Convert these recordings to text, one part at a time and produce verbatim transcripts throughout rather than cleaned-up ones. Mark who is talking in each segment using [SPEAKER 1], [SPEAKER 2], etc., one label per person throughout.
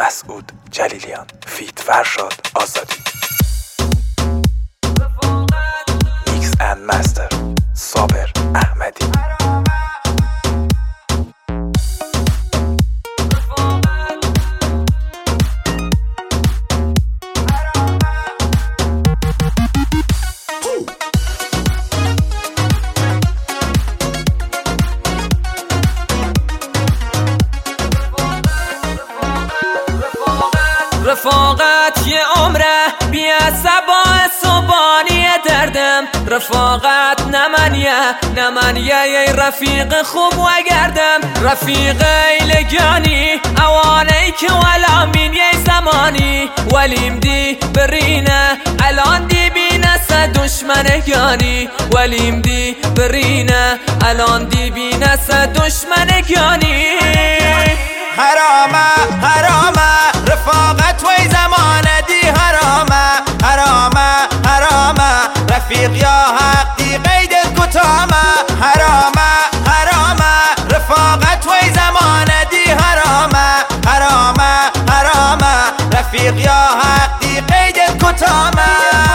[SPEAKER 1] مسعود جلیلیان فیت فرشاد آزادی. میکس اند مستر صابر احمدی.
[SPEAKER 2] رفاقت یه عمره بی عصبا صبانی دردم. رفاقت نمانیه نمانیه یه رفیق خوب و گردم. رفیق لگانی اوانه که ولا من یه زمانی ولیم دی برینه الان دی بینه سه دشمنگانی. ولیم دی برینه الان دی بینه سه دشمنگانی.
[SPEAKER 3] حرامه حرامه رفاقت وی زمانه دی حرامه حرامه حرامه رفیق یا حق دی قید کتامه. حرامه حرامه رفاقت وی زمانه دی حرامه حرامه حرامه رفیق یا حق دی قید کتامه.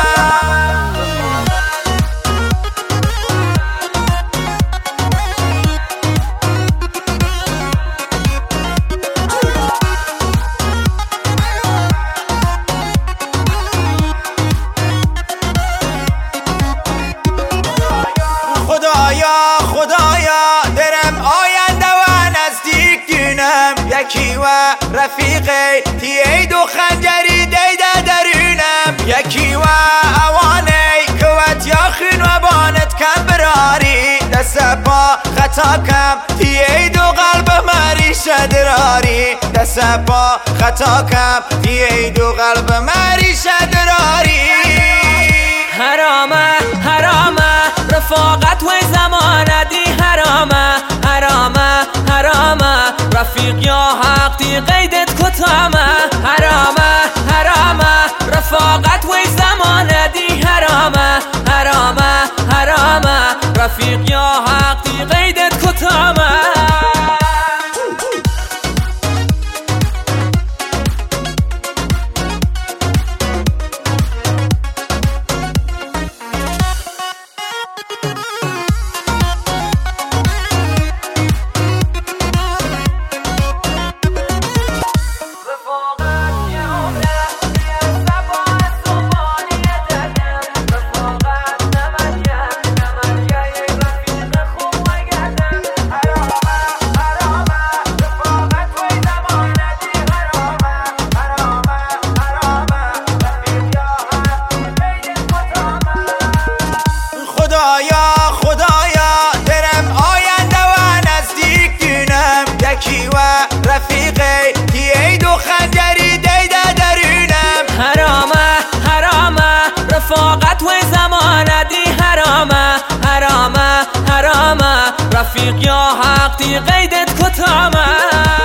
[SPEAKER 3] خدایا درم آینده و نزدیک دینم یکی و رفیقی تیید و خنجری دیده درونم. یکی و اوانی کوت یا خین و بانت کم براری دست پا خطا کم تیید و قلب مری شدراری. دست پا خطا کم تیید و قلب مری شدراری.
[SPEAKER 2] حرامه حرامه رفاقت و زمانه دی حرامه حرامه حرامه رفیق یا حق دی قیدت کتامه. حرامه حرامه رفاقت و زمانه دی حرامه حرامه حرامه رفیق یا حق دی قیدت کتامه.
[SPEAKER 3] خدایا درم آینده و نزدیک دینم یکی و رفیقی تیید و خنجری دیده درونم.
[SPEAKER 2] حرامه حرامه رفاقت و زمانه دی حرامه حرامه حرامه رفیق یا حق دی قیدت کتامه.